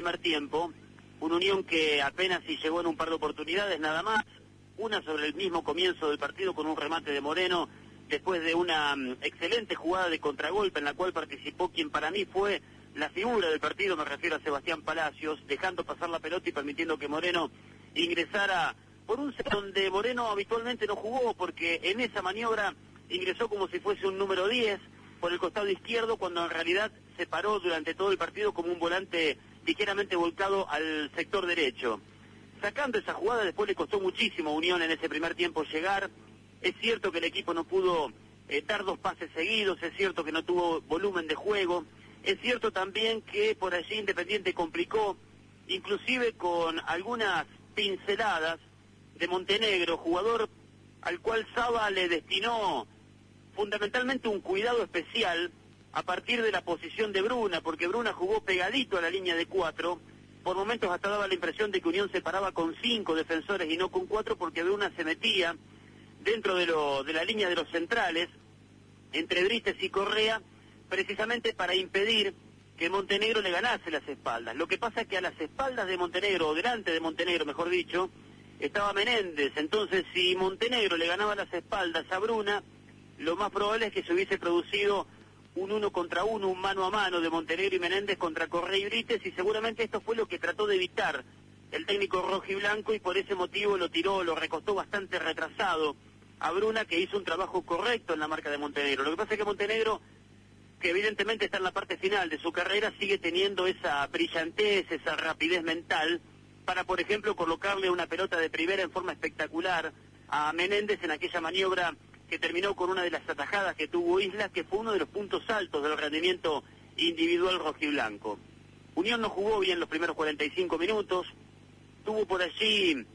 primer tiempo, un Unión que apenas si llegó en un par de oportunidades nada más, una sobre el mismo comienzo del partido con un remate de Moreno, después de una excelente jugada de contragolpe en la cual participó quien para mí fue la figura del partido, me refiero a Sebastián Palacios, dejando pasar la pelota y permitiendo que Moreno ingresara por un sector donde Moreno habitualmente no jugó, porque en esa maniobra ingresó como si fuese un número 10 por el costado izquierdo, cuando en realidad se paró durante todo el partido como un volante ligeramente volcado al sector derecho. Sacando esa jugada, después le costó muchísimo a Unión en ese primer tiempo llegar. Es cierto que el equipo no pudo dar 2 pases seguidos, es cierto que no tuvo volumen de juego, es cierto también que por allí Independiente complicó, inclusive con algunas pinceladas de Montenegro, jugador al cual Saba le destinó fundamentalmente un cuidado especial a partir de la posición de Bruna, porque Bruna jugó pegadito a la línea de 4, por momentos hasta daba la impresión de que Unión se paraba con 5 defensores y no con 4, porque Bruna se metía dentro de la línea de los centrales, entre Brites y Correa, precisamente para impedir que Montenegro le ganase las espaldas. Lo que pasa es que a las espaldas de Montenegro, o delante de Montenegro, mejor dicho, estaba Menéndez. Entonces, si Montenegro le ganaba las espaldas a Bruna, lo más probable es que se hubiese producido un 1 contra 1, un mano a mano de Montenegro y Menéndez contra Correa y Brites, y seguramente esto fue lo que trató de evitar el técnico rojiblanco, y por ese motivo lo recostó bastante retrasado a Bruna, que hizo un trabajo correcto en la marca de Montenegro. Lo que pasa es que Montenegro, que evidentemente está en la parte final de su carrera, sigue teniendo esa brillantez, esa rapidez mental, para, por ejemplo, colocarle una pelota de primera en forma espectacular a Menéndez en aquella maniobra que terminó con una de las atajadas que tuvo Isla, que fue uno de los puntos altos del rendimiento individual rojiblanco. Unión no jugó bien los primeros 45 minutos, tuvo por allí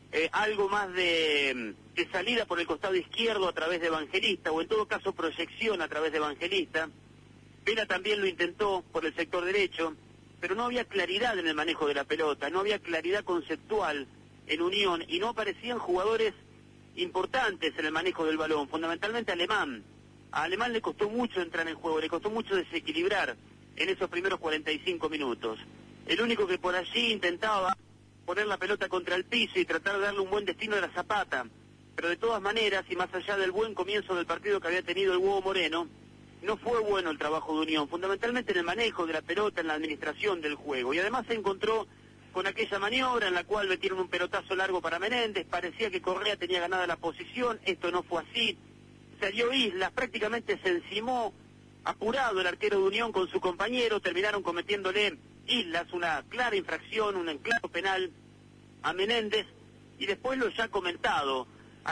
algo más de salida por el costado izquierdo a través de Evangelista, o en todo caso proyección a través de Evangelista. Vela también lo intentó por el sector derecho, pero no había claridad en el manejo de la pelota, no había claridad conceptual en Unión, y no aparecían jugadores importantes en el manejo del balón, fundamentalmente Alemán. A Alemán le costó mucho entrar en juego, le costó mucho desequilibrar en esos primeros 45 minutos. El único que por allí intentaba poner la pelota contra el piso y tratar de darle un buen destino era Zapata, pero de todas maneras, y más allá del buen comienzo del partido que había tenido el Huevo Moreno, no fue bueno el trabajo de Unión, fundamentalmente en el manejo de la pelota, en la administración del juego, y además se encontró con aquella maniobra en la cual metieron un pelotazo largo para Menéndez, parecía que Correa tenía ganada la posición, esto no fue así, salió Islas, prácticamente se encimó apurado el arquero de Unión con su compañero, terminaron cometiéndole Islas una clara infracción, un claro penal a Menéndez, y después lo ya comentado,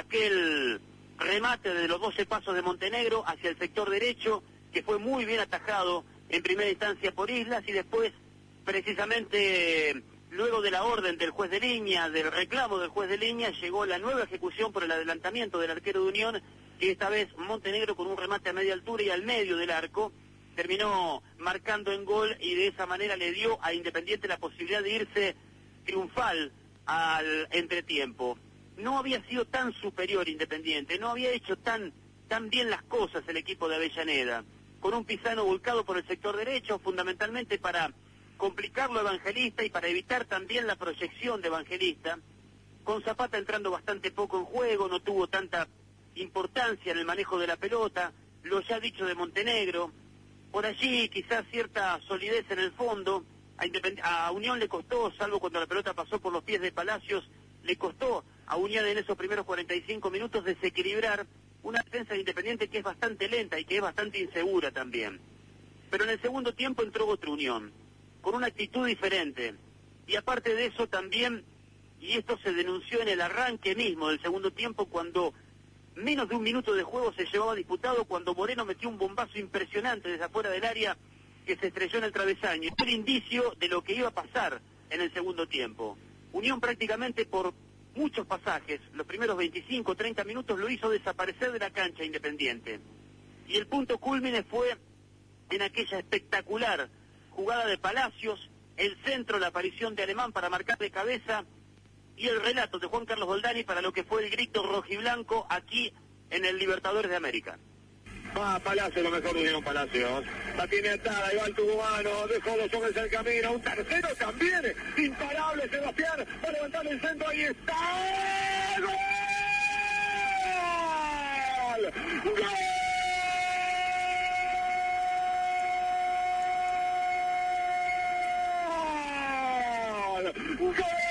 aquel remate de los 12 pasos de Montenegro hacia el sector derecho, que fue muy bien atajado en primera instancia por Islas, y después precisamente luego de la orden del juez de línea, del reclamo del juez de línea, llegó la nueva ejecución por el adelantamiento del arquero de Unión, que esta vez Montenegro con un remate a media altura y al medio del arco terminó marcando en gol, y de esa manera le dio a Independiente la posibilidad de irse triunfal al entretiempo. No había sido tan superior Independiente, no había hecho tan bien las cosas el equipo de Avellaneda, con un Pisano volcado por el sector derecho, fundamentalmente para complicarlo a Evangelista y para evitar también la proyección de Evangelista, con Zapata entrando bastante poco en juego, no tuvo tanta importancia en el manejo de la pelota, lo ya dicho de Montenegro, por allí quizás cierta solidez en el fondo, a Unión le costó, salvo cuando la pelota pasó por los pies de Palacios, le costó a Unión en esos primeros 45 minutos desequilibrar una defensa de Independiente que es bastante lenta y que es bastante insegura también. Pero en el segundo tiempo entró otra Unión, con una actitud diferente, y aparte de eso también, y esto se denunció en el arranque mismo del segundo tiempo, cuando menos de un minuto de juego se llevaba disputado, cuando Moreno metió un bombazo impresionante desde afuera del área que se estrelló en el travesaño. Fue el indicio de lo que iba a pasar en el segundo tiempo. Unión prácticamente por muchos pasajes, los primeros 25, 30 minutos, lo hizo desaparecer de la cancha Independiente. Y el punto cúlmine fue en aquella espectacular jugada de Palacios, el centro, la aparición de Alemán para marcar de cabeza, y el relato de Juan Carlos Goldani para lo que fue el grito rojiblanco aquí en el Libertadores de América. Va Palacio, lo mejor de Unión Palacios. La tiene atada, ahí va el tucumano, dejó los hombres el camino. Un tercero también, imparable Sebastián, va a levantar el centro, ahí está. ¡Gol! ¡Gol! ¡Gol!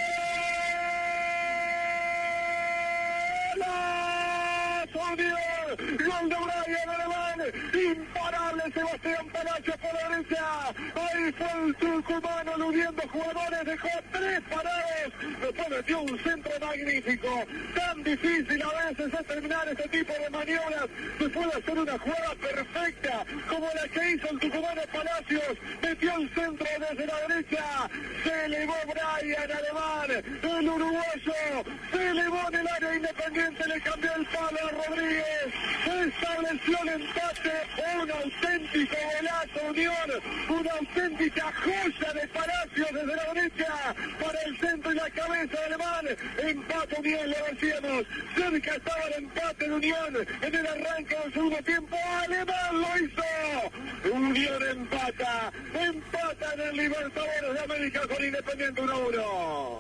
Gol de Brian Alemán, imparable Sebastián Palacio por la derecha, ahí fue el tucumano aludiendo jugadores, dejó 3 paradas, después metió un centro magnífico, tan difícil a veces es terminar este tipo de maniobras, después de hacer una jugada perfecta, como la que hizo el tucumano Palacios, metió el centro desde la derecha, se elevó Brian Alemán, el uruguayo, se elevó en el área Independiente, le cambió el palo a Rodríguez, estableció el empate, un auténtico golazo Unión, una auténtica joya de Palacios desde la derecha para el centro y la cabeza de Alemán, empate Unión, lo decíamos, cerca estaba el empate de Unión en el arranque del segundo tiempo, Alemán lo hizo, Unión empata en el Libertadores de América con Independiente 1-1.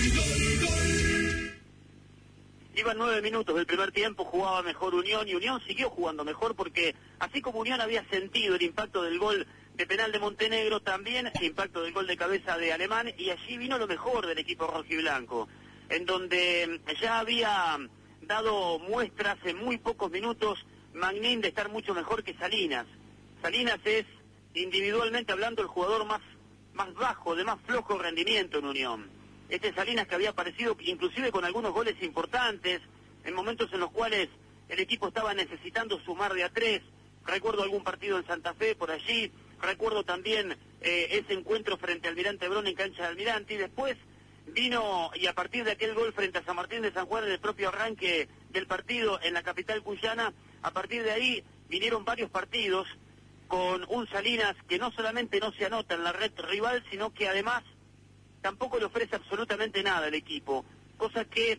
Iban 9 minutos del primer tiempo, jugaba mejor Unión, y Unión siguió jugando mejor porque, así como Unión había sentido el impacto del gol de penal de Montenegro, también el impacto del gol de cabeza de Alemán, y allí vino lo mejor del equipo rojiblanco, en donde ya había dado muestras en muy pocos minutos Magnín de estar mucho mejor que Salinas. Salinas es, individualmente hablando, el jugador más bajo, de más flojo rendimiento en Unión. Este Salinas que había aparecido inclusive con algunos goles importantes, en momentos en los cuales el equipo estaba necesitando sumar de a 3. Recuerdo algún partido en Santa Fe por allí, recuerdo también ese encuentro frente al Almirante Brown en cancha de Almirante, y después vino, y a partir de aquel gol frente a San Martín de San Juan en el propio arranque del partido en la capital cuyana, a partir de ahí vinieron varios partidos con un Salinas que no solamente no se anota en la red rival, sino que además tampoco le ofrece absolutamente nada al equipo, cosa que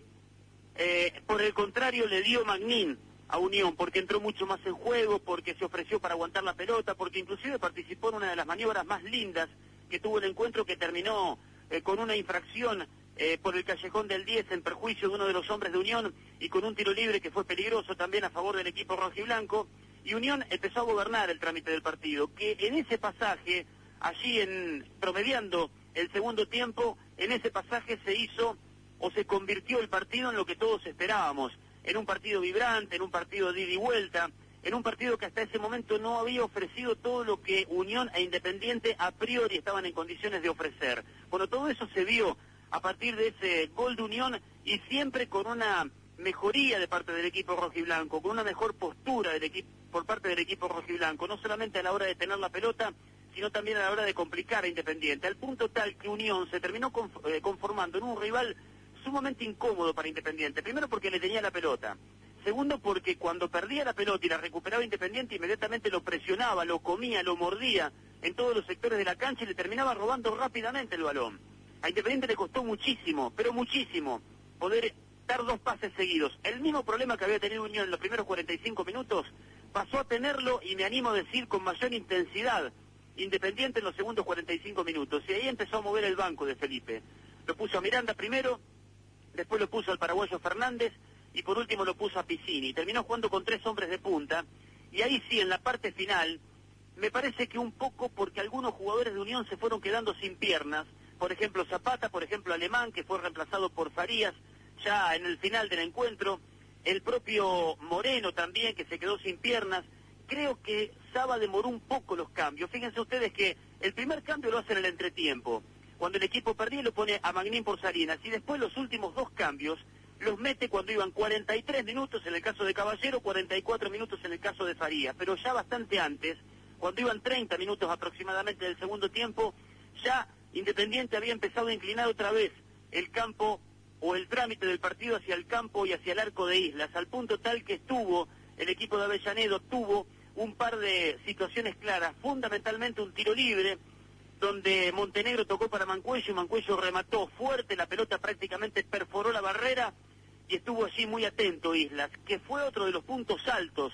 por el contrario le dio Magnín a Unión, porque entró mucho más en juego, porque se ofreció para aguantar la pelota, porque inclusive participó en una de las maniobras más lindas que tuvo el encuentro, que terminó con una infracción por el callejón del 10 en perjuicio de uno de los hombres de Unión, y con un tiro libre que fue peligroso también a favor del equipo rojiblanco, y Unión empezó a gobernar el trámite del partido, que en ese pasaje, allí promediando el segundo tiempo, en ese pasaje se hizo o se convirtió el partido en lo que todos esperábamos, en un partido vibrante, en un partido de ida y vuelta, en un partido que hasta ese momento no había ofrecido todo lo que Unión e Independiente a priori estaban en condiciones de ofrecer. Bueno, todo eso se vio a partir de ese gol de Unión, y siempre con una mejoría de parte del equipo rojiblanco, con una mejor postura por parte del equipo rojiblanco, no solamente a la hora de tener la pelota, sino también a la hora de complicar a Independiente, al punto tal que Unión se terminó conformando en un rival sumamente incómodo para Independiente. Primero porque le tenía la pelota, segundo porque cuando perdía la pelota y la recuperaba Independiente, inmediatamente lo presionaba, lo comía, lo mordía en todos los sectores de la cancha y le terminaba robando rápidamente el balón. A Independiente le costó muchísimo, pero muchísimo, poder dar 2 pases seguidos. El mismo problema que había tenido Unión en los primeros 45 minutos, pasó a tenerlo, y me animo a decir con mayor intensidad, Independiente en los segundos 45 minutos, y ahí empezó a mover el banco de Felipe. Lo puso a Miranda primero, después lo puso al paraguayo Fernández, y por último lo puso a Piscini. Terminó jugando con 3 hombres de punta, y ahí sí, en la parte final, me parece que un poco porque algunos jugadores de Unión se fueron quedando sin piernas, por ejemplo Zapata, por ejemplo Alemán, que fue reemplazado por Farías ya en el final del encuentro, el propio Moreno también, que se quedó sin piernas. Creo que Saba demoró un poco los cambios. Fíjense ustedes que el primer cambio lo hace en el entretiempo, cuando el equipo perdía, lo pone a Magnín por Salinas, y después los últimos 2 cambios los mete cuando iban 43 minutos en el caso de Caballero, 44 minutos en el caso de Farías, pero ya bastante antes, cuando iban 30 minutos aproximadamente del segundo tiempo, ya Independiente había empezado a inclinar otra vez el campo o el trámite del partido hacia el campo y hacia el arco de Islas, al punto tal que el equipo de Avellaneda tuvo un par de situaciones claras, fundamentalmente un tiro libre, donde Montenegro tocó para Mancuello, y Mancuello remató fuerte, la pelota prácticamente perforó la barrera, y estuvo allí muy atento Islas, que fue otro de los puntos altos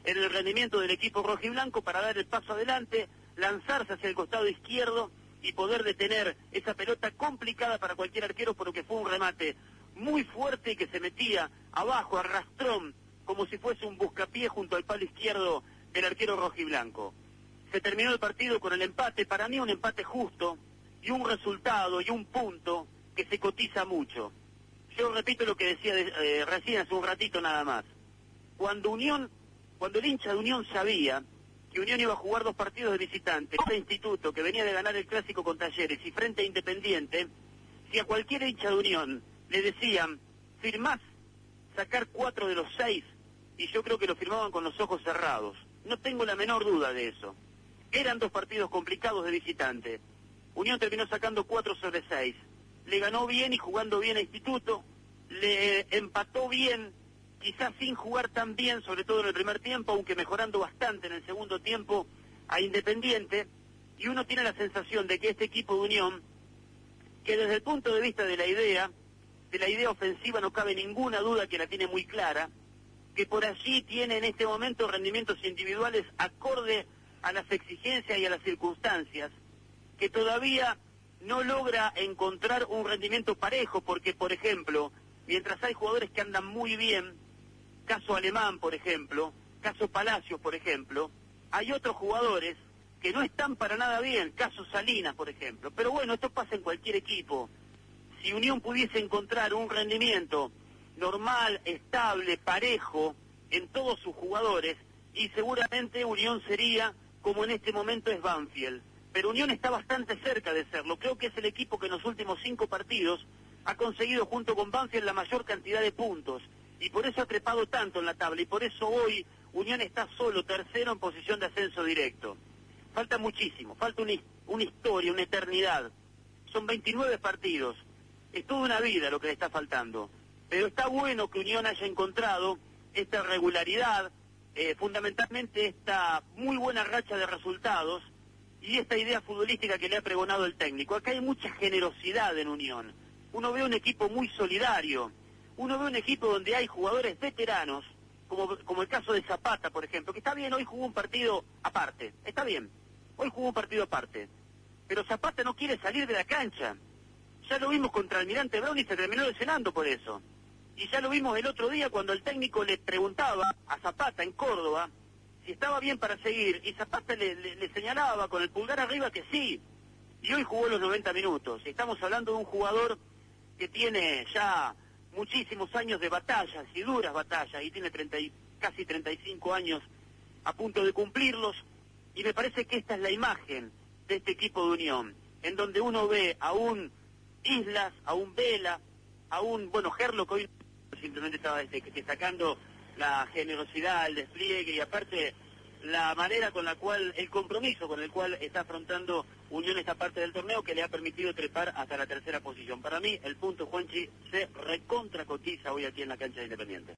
en el rendimiento del equipo rojiblanco para dar el paso adelante, lanzarse hacia el costado izquierdo y poder detener esa pelota complicada para cualquier arquero, porque fue un remate muy fuerte y que se metía abajo, arrastrón, como si fuese un buscapié junto al palo izquierdo del arquero rojiblanco. Se terminó el partido con el empate, para mí un empate justo, y un resultado y un punto que se cotiza mucho. Yo repito lo que decía recién hace un ratito nada más. Cuando el hincha de Unión sabía que Unión iba a jugar 2 partidos de visitante, este instituto que venía de ganar el clásico con Talleres y frente a Independiente, si a cualquier hincha de Unión le decían, firmás sacar 4 de los 6, y yo creo que lo firmaban con los ojos cerrados. No tengo la menor duda de eso. Eran 2 partidos complicados de visitante. Unión terminó sacando 4 sobre 6. Le ganó bien y jugando bien a Instituto, le empató bien, quizás sin jugar tan bien, sobre todo en el primer tiempo, aunque mejorando bastante en el segundo tiempo, a Independiente, y uno tiene la sensación de que este equipo de Unión, que desde el punto de vista de la idea ofensiva no cabe ninguna duda que la tiene muy clara, que por allí tiene en este momento rendimientos individuales acorde a las exigencias y a las circunstancias, que todavía no logra encontrar un rendimiento parejo, porque, por ejemplo, mientras hay jugadores que andan muy bien, caso Alemán, por ejemplo, caso Palacios, por ejemplo, hay otros jugadores que no están para nada bien, caso Salinas, por ejemplo. Pero bueno, esto pasa en cualquier equipo. Si Unión pudiese encontrar un rendimiento normal, estable, parejo en todos sus jugadores, y seguramente Unión sería como en este momento es Banfield. Pero Unión está bastante cerca de serlo. Creo que es el equipo que en los últimos 5 partidos ha conseguido junto con Banfield la mayor cantidad de puntos, y por eso ha trepado tanto en la tabla, y por eso hoy Unión está solo tercero en posición de ascenso directo. Falta muchísimo, falta una historia, una eternidad. Son 29 partidos, es toda una vida lo que le está faltando, pero está bueno que Unión haya encontrado esta regularidad, fundamentalmente esta muy buena racha de resultados, y esta idea futbolística que le ha pregonado el técnico. Acá hay mucha generosidad en Unión. Uno ve un equipo muy solidario, uno ve un equipo donde hay jugadores veteranos, como el caso de Zapata, por ejemplo, que está bien, hoy jugó un partido aparte, está bien, hoy jugó un partido aparte, pero Zapata no quiere salir de la cancha. Ya lo vimos contra Almirante Brown y se terminó lesionando por eso. Y ya lo vimos el otro día cuando el técnico le preguntaba a Zapata en Córdoba si estaba bien para seguir, y Zapata le señalaba con el pulgar arriba que sí, y hoy jugó los 90 minutos. Y estamos hablando de un jugador que tiene ya muchísimos años de batallas y duras batallas, y tiene casi 35 años a punto de cumplirlos, y me parece que esta es la imagen de este equipo de Unión, en donde uno ve a un Islas, a un Vela, a un, Gerlo, que hoy simplemente estaba destacando la generosidad, el despliegue y aparte la manera con la cual, el compromiso con el cual está afrontando Unión esta parte del torneo, que le ha permitido trepar hasta la tercera posición. Para mí, el punto, Juanchi, se recontracotiza hoy aquí en la cancha de Independiente.